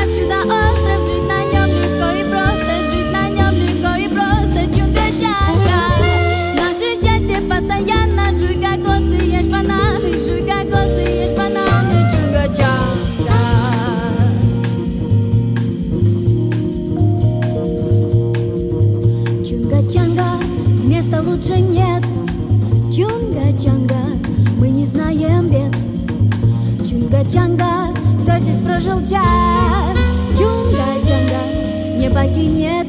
остров, чудо-остров, жить на нем легко и просто, жить на нем легко и просто. Чунга-чанга, наше счастье постоянно. Жуй кокосы, ешь бананы, жуй кокосы, ешь бананы. Чунга-чанга. Чунга-чанга, места лучше нет. Чунга-чанга, мы не знаем бед. Чунга-чанга, кто здесь прожил час? Чунга-чанга, не покинет.